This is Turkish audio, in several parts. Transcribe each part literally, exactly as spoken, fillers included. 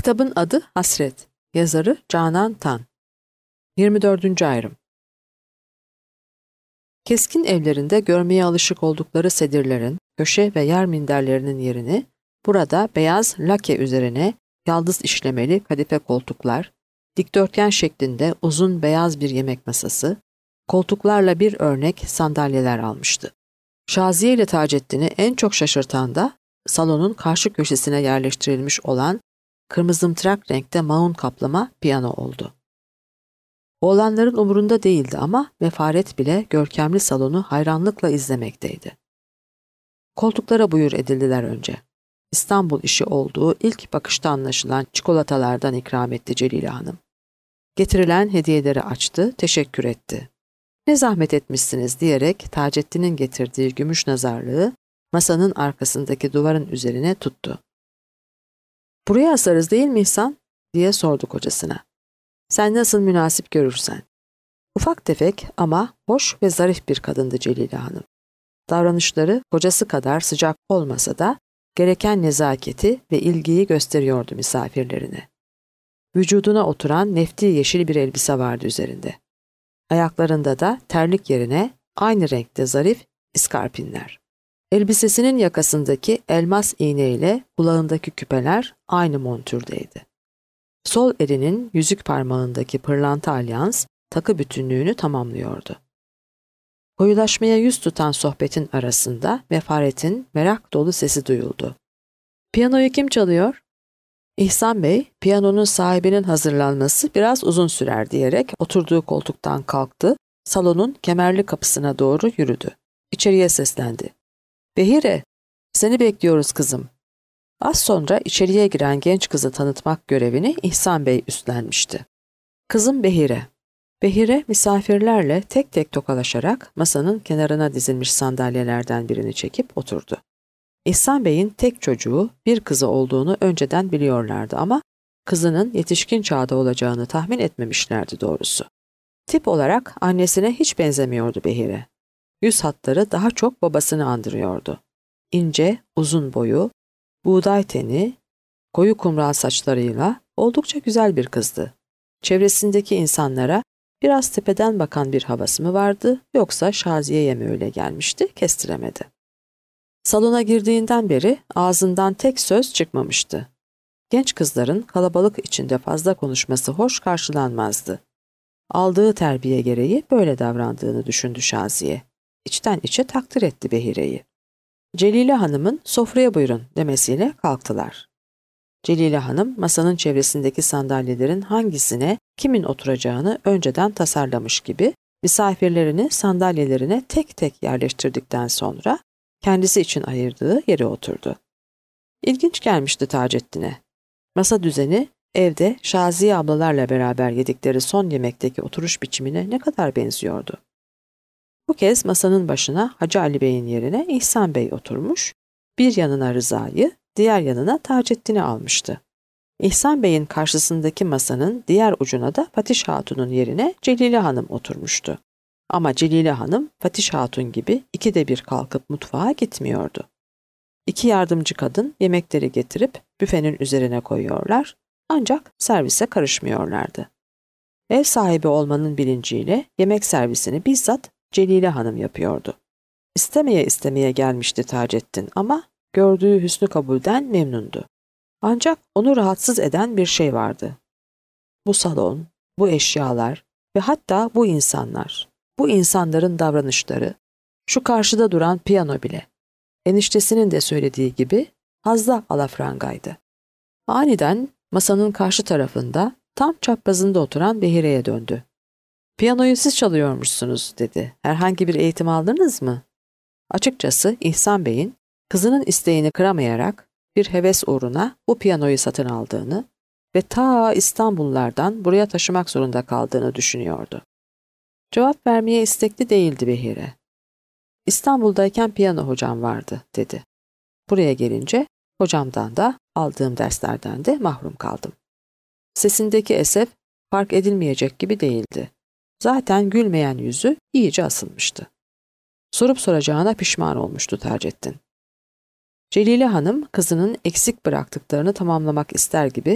Kitabın adı Hasret. Yazarı Canan Tan. yirmi dördüncü ayrım. Keskin evlerinde görmeye alışık oldukları sedirlerin, köşe ve yer minderlerinin yerini burada beyaz lake üzerine yaldız işlemeli kadife koltuklar, dikdörtgen şeklinde uzun beyaz bir yemek masası, koltuklarla bir örnek sandalyeler almıştı. Şaziye ile Taceddin'i en çok şaşırtan da salonun karşı köşesine yerleştirilmiş olan kırmızımtırak renkte maun kaplama piyano oldu. Oğlanların umurunda değildi ama Mefaret bile görkemli salonu hayranlıkla izlemekteydi. Koltuklara buyur edildiler önce. İstanbul işi olduğu ilk bakışta anlaşılan çikolatalardan ikram etti Celile Hanım. Getirilen hediyeleri açtı, teşekkür etti. Ne zahmet etmişsiniz diyerek Taceddin'in getirdiği gümüş nazarlığı masanın arkasındaki duvarın üzerine tuttu. "Buraya asarız değil mi İhsan?" diye sordu kocasına. "Sen nasıl münasip görürsen." Ufak tefek ama hoş ve zarif bir kadındı Celile Hanım. Davranışları kocası kadar sıcak olmasa da gereken nezaketi ve ilgiyi gösteriyordu misafirlerine. Vücuduna oturan nefti yeşil bir elbise vardı üzerinde. Ayaklarında da terlik yerine aynı renkte zarif iskarpinler. Elbisesinin yakasındaki elmas iğneyle kulağındaki küpeler aynı montürdeydi. Sol elinin yüzük parmağındaki pırlanta alyans takı bütünlüğünü tamamlıyordu. Koyulaşmaya yüz tutan sohbetin arasında Mefaret'in merak dolu sesi duyuldu. "Piyanoyu kim çalıyor?" İhsan Bey, piyanonun sahibinin hazırlanması biraz uzun sürer diyerek oturduğu koltuktan kalktı, salonun kemerli kapısına doğru yürüdü. İçeriye seslendi. "Behire, seni bekliyoruz kızım." Az sonra içeriye giren genç kızı tanıtmak görevini İhsan Bey üstlenmişti. "Kızım Behire." Behire misafirlerle tek tek tokalaşarak masanın kenarına dizilmiş sandalyelerden birini çekip oturdu. İhsan Bey'in tek çocuğu bir kızı olduğunu önceden biliyorlardı ama kızının yetişkin çağda olacağını tahmin etmemişlerdi doğrusu. Tip olarak annesine hiç benzemiyordu Behire. Yüz hatları daha çok babasını andırıyordu. İnce, uzun boyu, buğday teni, koyu kumral saçlarıyla oldukça güzel bir kızdı. Çevresindeki insanlara biraz tepeden bakan bir havası mı vardı yoksa Şaziye'ye mi öyle gelmişti kestiremedi. Salona girdiğinden beri ağzından tek söz çıkmamıştı. Genç kızların kalabalık içinde fazla konuşması hoş karşılanmazdı. Aldığı terbiye gereği böyle davrandığını düşündü Şaziye. İçten içe takdir etti Behire'yi. Celile Hanım'ın "Sofraya buyurun" demesiyle kalktılar. Celile Hanım masanın çevresindeki sandalyelerin hangisine kimin oturacağını önceden tasarlamış gibi misafirlerini sandalyelerine tek tek yerleştirdikten sonra kendisi için ayırdığı yere oturdu. İlginç gelmişti Taceddin'e. Masa düzeni evde Şaziye ablalarla beraber yedikleri son yemekteki oturuş biçimine ne kadar benziyordu. Bu kez masanın başına Hacı Ali Bey'in yerine İhsan Bey oturmuş, bir yanına Rıza'yı, diğer yanına Taceddin'i almıştı. İhsan Bey'in karşısındaki masanın diğer ucuna da Fatiş Hatun'un yerine Celile Hanım oturmuştu. Ama Celile Hanım, Fatiş Hatun gibi ikide bir kalkıp mutfağa gitmiyordu. İki yardımcı kadın yemekleri getirip büfenin üzerine koyuyorlar, ancak servise karışmıyorlardı. Ev sahibi olmanın bilinciyle yemek servisini bizzat Celile Hanım yapıyordu. İstemeye istemeye gelmişti Taceddin ama gördüğü hüsnü kabulden memnundu. Ancak onu rahatsız eden bir şey vardı. Bu salon, bu eşyalar ve hatta bu insanlar, bu insanların davranışları, şu karşıda duran piyano bile. Eniştesinin de söylediği gibi fazla alafrangaydı. Aniden masanın karşı tarafında tam çaprazında oturan Behire'ye döndü. "Piyanoyu siz çalıyormuşsunuz" dedi. "Herhangi bir eğitim aldınız mı?" Açıkçası İhsan Bey'in kızının isteğini kıramayarak bir heves uğruna bu piyanoyu satın aldığını ve ta İstanbullardan buraya taşımak zorunda kaldığını düşünüyordu. Cevap vermeye istekli değildi Behire. "İstanbul'dayken piyano hocam vardı" dedi. "Buraya gelince hocamdan da aldığım derslerden de mahrum kaldım." Sesindeki esef fark edilmeyecek gibi değildi. Zaten gülmeyen yüzü iyice asılmıştı. Sorup soracağına pişman olmuştu Taceddin. Celile Hanım kızının eksik bıraktıklarını tamamlamak ister gibi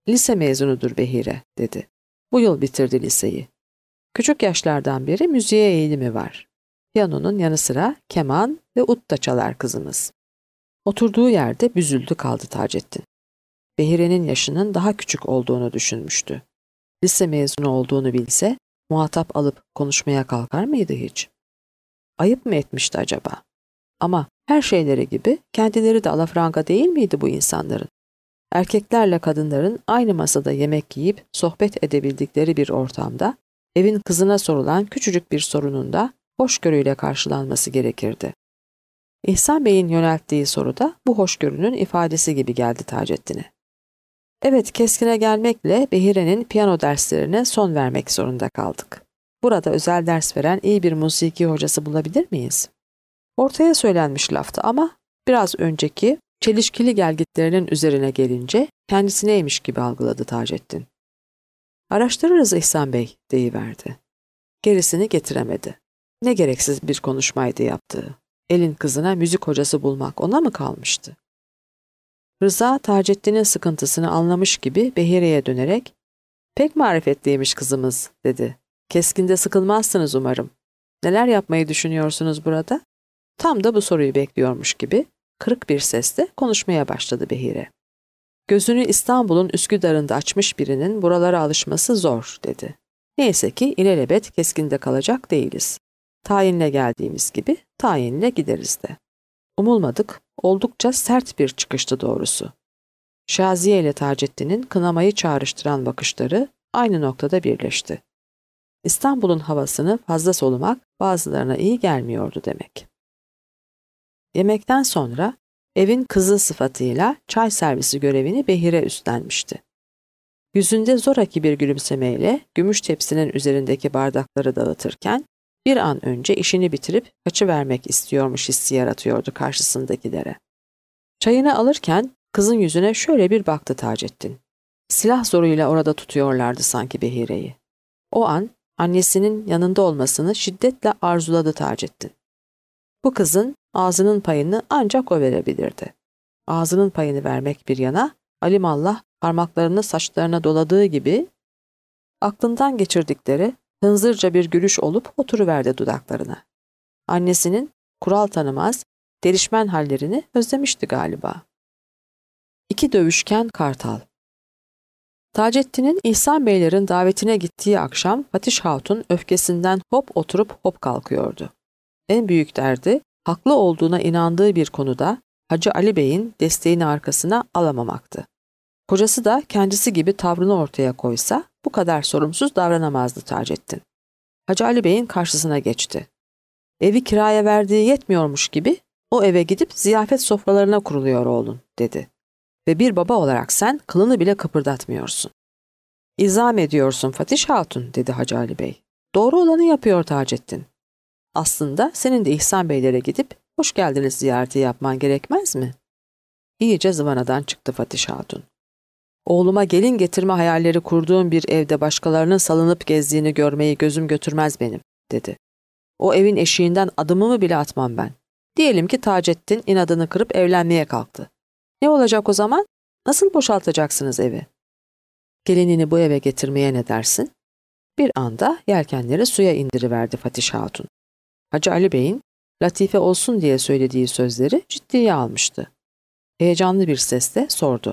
Lise mezunudur Behire, dedi. Bu yıl bitirdi liseyi. Küçük yaşlardan beri müziğe eğilimi var. Piyanonun yanı sıra keman ve ut da çalar kızımız. Oturduğu yerde büzüldü kaldı Taceddin. Behire'nin yaşının daha küçük olduğunu düşünmüştü. Lise mezunu olduğunu bilse muhatap alıp konuşmaya kalkar mıydı hiç? Ayıp mı etmişti acaba? Ama her şeyleri gibi kendileri de alafranga değil miydi bu insanların? Erkeklerle kadınların aynı masada yemek yiyip sohbet edebildikleri bir ortamda evin kızına sorulan küçücük bir sorunun da hoşgörüyle karşılanması gerekirdi. İhsan Bey'in yönelttiği soru da bu hoşgörünün ifadesi gibi geldi Taceddin'e. Evet, keskine gelmekle Behire'nin piyano derslerine son vermek zorunda kaldık. Burada özel ders veren iyi bir musiki hocası bulabilir miyiz? Ortaya söylenmiş laftı ama biraz önceki çelişkili gelgitlerinin üzerine gelince kendisineymiş gibi algıladı Taceddin. Araştırırız İhsan Bey, deyiverdi. Gerisini getiremedi. Ne gereksiz bir konuşmaydı yaptığı. Elin kızına müzik hocası bulmak ona mı kalmıştı? Rıza Taceddin'in sıkıntısını anlamış gibi Behire'ye dönerek "Pek marifetliymiş kızımız," dedi. "Keskinde sıkılmazsınız umarım. Neler yapmayı düşünüyorsunuz burada?" Tam da bu soruyu bekliyormuş gibi kırık bir sesle konuşmaya başladı Behire. "Gözünü İstanbul'un Üsküdar'ında açmış birinin buralara alışması zor," dedi. "Neyse ki ilelebet keskinde kalacak değiliz. Tayinle geldiğimiz gibi tayinle gideriz de." Umulmadık, oldukça sert bir çıkıştı doğrusu. Şaziye ile Taceddin'in kınamayı çağrıştıran bakışları aynı noktada birleşti. İstanbul'un havasını fazla solumak bazılarına iyi gelmiyordu demek. Yemekten sonra evin kızı sıfatıyla çay servisi görevini Behire üstlenmişti. Yüzünde zoraki bir gülümsemeyle gümüş tepsinin üzerindeki bardakları dağıtırken bir an önce işini bitirip kaçıvermek istiyormuş hissi yaratıyordu karşısındakilere. Çayını alırken kızın yüzüne şöyle bir baktı Taceddin. Silah zoruyla orada tutuyorlardı sanki Behire'yi. O an annesinin yanında olmasını şiddetle arzuladı Taceddin. Bu kızın ağzının payını ancak o verebilirdi. Ağzının payını vermek bir yana, alimallah parmaklarını saçlarına doladığı gibi aklından geçirdikleri hınzırca bir gülüş olup oturuverdi dudaklarına. Annesinin kural tanımaz, delişmen hallerini özlemişti galiba. İki dövüşken kartal. Taceddin'in İhsan Beylerin davetine gittiği akşam Fatiş Hatun öfkesinden hop oturup hop kalkıyordu. En büyük derdi, haklı olduğuna inandığı bir konuda Hacı Ali Bey'in desteğini arkasına alamamaktı. Kocası da kendisi gibi tavrını ortaya koysa bu kadar sorumsuz davranamazdı Taceddin. Hacı Ali Bey'in karşısına geçti. Evi kiraya verdiği yetmiyormuş gibi o eve gidip ziyafet sofralarına kuruluyor oğlun, dedi. Ve bir baba olarak sen kılını bile kıpırdatmıyorsun. İzam ediyorsun Fatiş Hatun, dedi Hacı Ali Bey. Doğru olanı yapıyor Taceddin. Aslında senin de İhsan Beylere gidip hoş geldiniz ziyareti yapman gerekmez mi? İyice zıvanadan çıktı Fatiş Hatun. Oğluma gelin getirme hayalleri kurduğum bir evde başkalarının salınıp gezdiğini görmeyi gözüm götürmez benim, dedi. O evin eşiğinden adımımı bile atmam ben. Diyelim ki Taceddin inadını kırıp evlenmeye kalktı. Ne olacak o zaman? Nasıl boşaltacaksınız evi? Gelinini bu eve getirmeye ne dersin? Bir anda yelkenleri suya indiriverdi Fatiş Hatun. Hacı Ali Bey'in latife olsun diye söylediği sözleri ciddiye almıştı. Heyecanlı bir sesle sordu.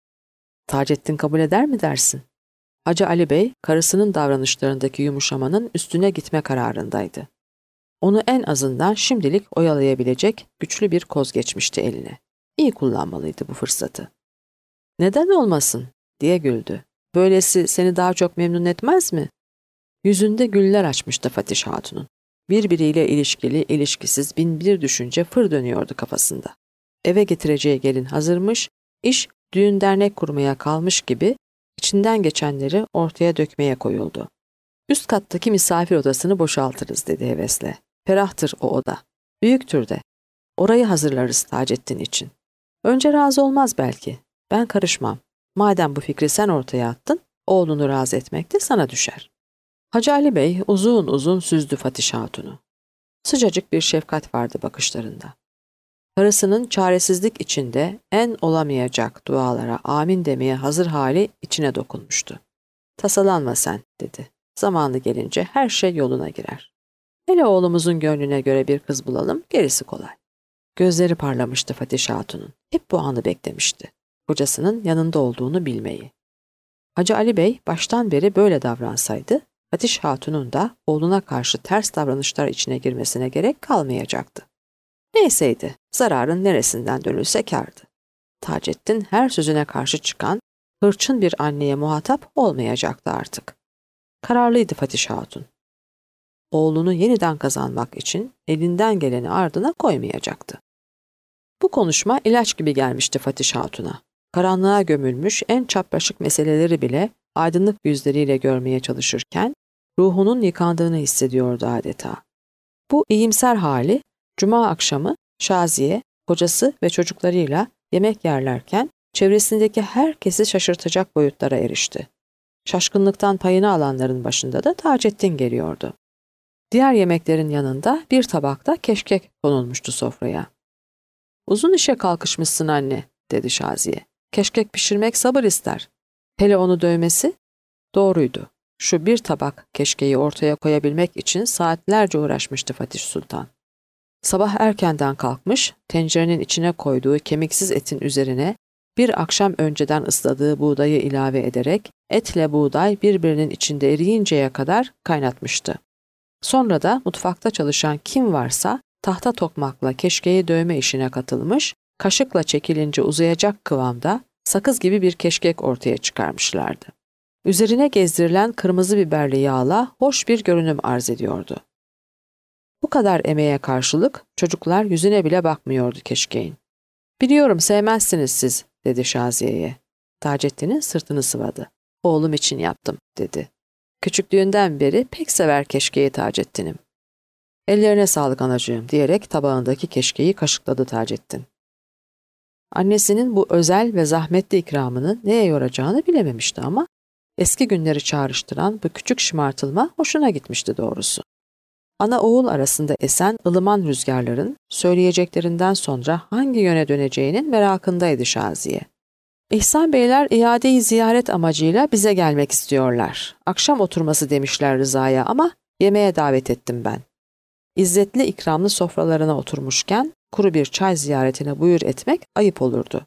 Taceddin kabul eder mi dersin? Hacı Ali Bey, karısının davranışlarındaki yumuşamanın üstüne gitme kararındaydı. Onu en azından şimdilik oyalayabilecek güçlü bir koz geçmişti eline. İyi kullanmalıydı bu fırsatı. Neden olmasın, diye güldü. Böylesi seni daha çok memnun etmez mi? Yüzünde güller açmıştı Fatiş Hatun'un. Birbiriyle ilişkili, ilişkisiz bin bir düşünce fır dönüyordu kafasında. Eve getireceği gelin hazırmış, iş düğün dernek kurmaya kalmış gibi içinden geçenleri ortaya dökmeye koyuldu. Üst kattaki misafir odasını boşaltırız, dedi hevesle. Ferahtır o oda. Büyüktür de. Orayı hazırlarız Taceddin için. Önce razı olmaz belki. Ben karışmam. Madem bu fikri sen ortaya attın, oğlunu razı etmek de sana düşer. Hacı Ali Bey uzun uzun süzdü Fatiş Hatun'u. Sıcacık bir şefkat vardı bakışlarında. Karısının çaresizlik içinde en olamayacak dualara amin demeye hazır hali içine dokunmuştu. "Tasalanma sen," dedi. "Zamanı gelince her şey yoluna girer. Hele oğlumuzun gönlüne göre bir kız bulalım, gerisi kolay." Gözleri parlamıştı Fatih Hatun'un. Hep bu anı beklemişti. Kocasının yanında olduğunu bilmeyi. Hacı Ali Bey baştan beri böyle davransaydı, Fatih Hatun'un da oğluna karşı ters davranışlar içine girmesine gerek kalmayacaktı. Neyseydi, zararın neresinden dönülse kârdı. Taceddin her sözüne karşı çıkan, hırçın bir anneye muhatap olmayacaktı artık. Kararlıydı Fatih Hatun. Oğlunu yeniden kazanmak için elinden geleni ardına koymayacaktı. Bu konuşma ilaç gibi gelmişti Fatih Hatun'a. Karanlığa gömülmüş en çapraşık meseleleri bile aydınlık yüzleriyle görmeye çalışırken ruhunun yıkandığını hissediyordu adeta. Bu iyimser hali cuma akşamı Şaziye, kocası ve çocuklarıyla yemek yerlerken çevresindeki herkesi şaşırtacak boyutlara erişti. Şaşkınlıktan payını alanların başında da Taceddin geliyordu. Diğer yemeklerin yanında bir tabakta keşkek konulmuştu sofraya. "Uzun işe kalkışmışsın anne," dedi Şaziye. "Keşkek pişirmek sabır ister. Hele onu dövmesi." Doğruydu. Şu bir tabak keşkeği ortaya koyabilmek için saatlerce uğraşmıştı Fatih Sultan. Sabah erkenden kalkmış, tencerenin içine koyduğu kemiksiz etin üzerine bir akşam önceden ısladığı buğdayı ilave ederek etle buğday birbirinin içinde eriyinceye kadar kaynatmıştı. Sonra da mutfakta çalışan kim varsa tahta tokmakla keşkeği dövme işine katılmış, kaşıkla çekilince uzayacak kıvamda sakız gibi bir keşkek ortaya çıkarmışlardı. Üzerine gezdirilen kırmızı biberli yağla hoş bir görünüm arz ediyordu. Bu kadar emeğe karşılık çocuklar yüzüne bile bakmıyordu keşkeğin. "Biliyorum sevmezsiniz siz," dedi Şaziye'ye. Taceddin'in sırtını sıvadı. "Oğlum için yaptım," dedi. "Küçüklüğünden beri pek sever keşkeği Taceddin'im." "Ellerine sağlık anacığım," diyerek tabağındaki keşkeği kaşıkladı Taceddin. Annesinin bu özel ve zahmetli ikramını neye yoracağını bilememişti ama eski günleri çağrıştıran bu küçük şımartılma hoşuna gitmişti doğrusu. Ana oğul arasında esen ılıman rüzgarların söyleyeceklerinden sonra hangi yöne döneceğinin merakındaydı Şaziye. "İhsan Beyler iadeyi ziyaret amacıyla bize gelmek istiyorlar. Akşam oturması demişler Rıza'ya ama yemeğe davet ettim ben. İzzetli ikramlı sofralarına oturmuşken kuru bir çay ziyaretine buyur etmek ayıp olurdu."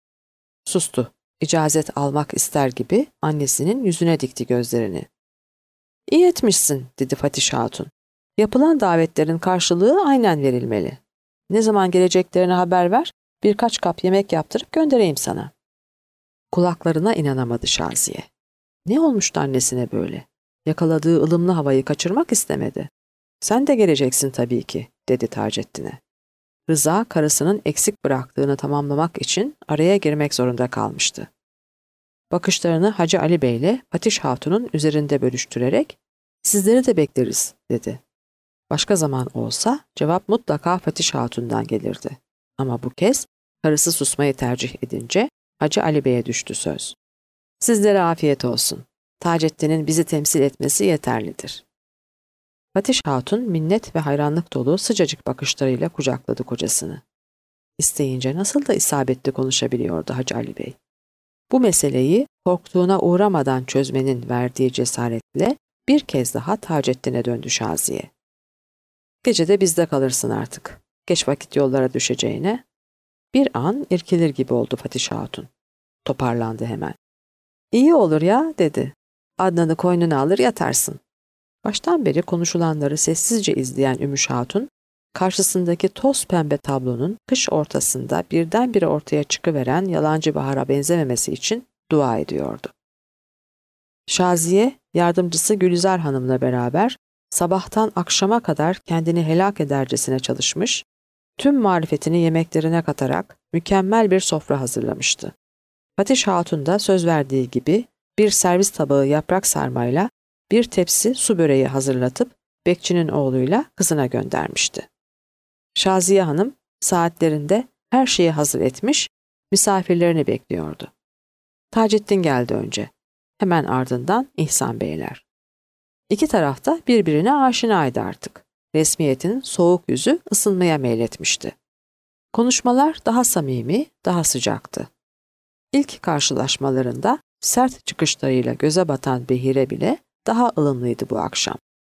Sustu. İcazet almak ister gibi annesinin yüzüne dikti gözlerini. "İyi etmişsin," dedi Fatih Hatun. "Yapılan davetlerin karşılığı aynen verilmeli. Ne zaman geleceklerine haber ver, birkaç kap yemek yaptırıp göndereyim sana." Kulaklarına inanamadı Şaziye. Ne olmuştu annesine böyle? Yakaladığı ılımlı havayı kaçırmak istemedi. "Sen de geleceksin tabii ki," dedi Taceddin'e. Rıza karısının eksik bıraktığını tamamlamak için araya girmek zorunda kalmıştı. Bakışlarını Hacı Ali Bey ile Fatih Hatun'un üzerinde bölüştürerek "Sizleri de bekleriz," dedi. Başka zaman olsa cevap mutlaka Fatih Hatun'dan gelirdi. Ama bu kez karısı susmayı tercih edince Hacı Ali Bey'e düştü söz. "Sizlere afiyet olsun. Taceddin'in bizi temsil etmesi yeterlidir." Fatih Hatun minnet ve hayranlık dolu sıcacık bakışlarıyla kucakladı kocasını. İsteyince nasıl da isabetli konuşabiliyordu Hacı Ali Bey. Bu meseleyi korktuğuna uğramadan çözmenin verdiği cesaretle bir kez daha Taceddin'e döndü Şaziye. "Gece de bizde kalırsın artık. Geç vakit yollara düşeceğine." Bir an irkilir gibi oldu Fatih Hatun. Toparlandı hemen. "İyi olur ya," dedi. "Adnan'ı koynuna alır yatarsın." Baştan beri konuşulanları sessizce izleyen Ümüş Hatun, karşısındaki toz pembe tablonun kış ortasında birdenbire ortaya çıkıveren yalancı bahara benzememesi için dua ediyordu. Şaziye, yardımcısı Gülizar Hanım'la beraber sabahtan akşama kadar kendini helak edercesine çalışmış, tüm marifetini yemeklerine katarak mükemmel bir sofra hazırlamıştı. Fatih Hatun da söz verdiği gibi bir servis tabağı yaprak sarmayla bir tepsi su böreği hazırlatıp bekçinin oğluyla kızına göndermişti. Şaziye Hanım saatlerinde her şeyi hazır etmiş, misafirlerini bekliyordu. Taceddin geldi önce. Hemen ardından İhsan Beyler. İki taraf da birbirine aşinaydı artık. Resmiyetin soğuk yüzü ısınmaya meyletmişti. Konuşmalar daha samimi, daha sıcaktı. İlk karşılaşmalarında sert çıkışlarıyla göze batan Behire bile daha ılımlıydı bu akşam.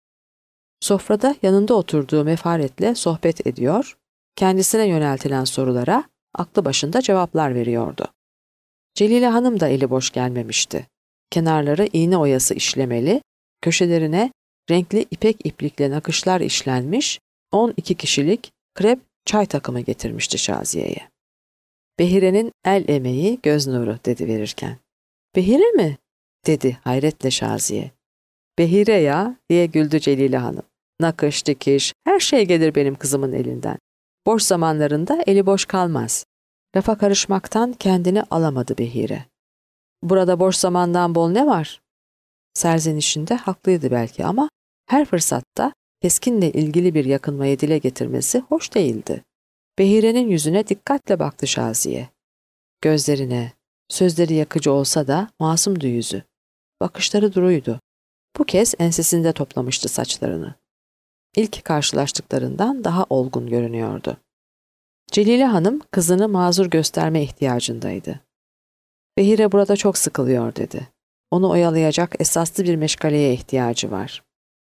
Sofrada yanında oturduğu Mefaret'le sohbet ediyor, kendisine yöneltilen sorulara aklı başında cevaplar veriyordu. Celile Hanım da eli boş gelmemişti. Kenarları iğne oyası işlemeli, köşelerine renkli ipek iplikle nakışlar işlenmiş, on iki kişilik krep çay takımı getirmişti Şaziye'ye. Behire'nin el emeği göz nuru dedi verirken. Behire mi? Dedi hayretle Şaziye. Behire ya diye güldü Celile Hanım. Nakış, dikiş, her şey gelir benim kızımın elinden. Boş zamanlarında eli boş kalmaz. Lafa karışmaktan kendini alamadı Behire. Burada boş zamandan bol ne var? Serzenişinde haklıydı belki ama her fırsatta Keskin'le ilgili bir yakınmayı dile getirmesi hoş değildi. Behire'nin yüzüne dikkatle baktı Şaziye. Gözlerine, sözleri yakıcı olsa da masumdu yüzü. Bakışları duruydu. Bu kez ensesinde toplamıştı saçlarını. İlk karşılaştıklarından daha olgun görünüyordu. Celile Hanım kızını mazur gösterme ihtiyacındaydı. Behire burada çok sıkılıyor dedi. Onu oyalayacak esaslı bir meşgaleye ihtiyacı var.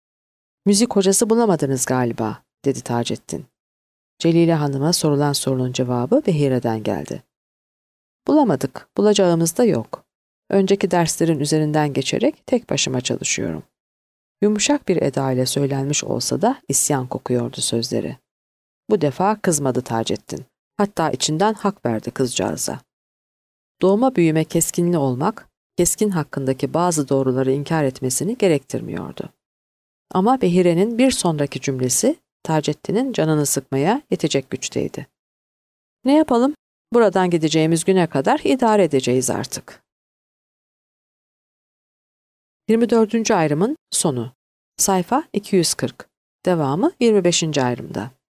Müzik hocası bulamadınız galiba, dedi Taceddin. Celile Hanım'a sorulan sorunun cevabı Behire'den geldi. Bulamadık, bulacağımız da yok. Önceki derslerin üzerinden geçerek tek başıma çalışıyorum. Yumuşak bir eda ile söylenmiş olsa da isyan kokuyordu sözleri. Bu defa kızmadı Taceddin. Hatta içinden hak verdi kızcağıza. Doğma büyüme keskinli olmak, Keskin hakkındaki bazı doğruları inkar etmesini gerektirmiyordu. Ama Behire'nin bir sonraki cümlesi Taceddin'in canını sıkmaya yetecek güçteydi. Ne yapalım? Buradan gideceğimiz güne kadar idare edeceğiz artık. yirmi dördüncü ayrımın sonu. Sayfa iki yüz kırk. Devamı yirmi beşinci ayrımda.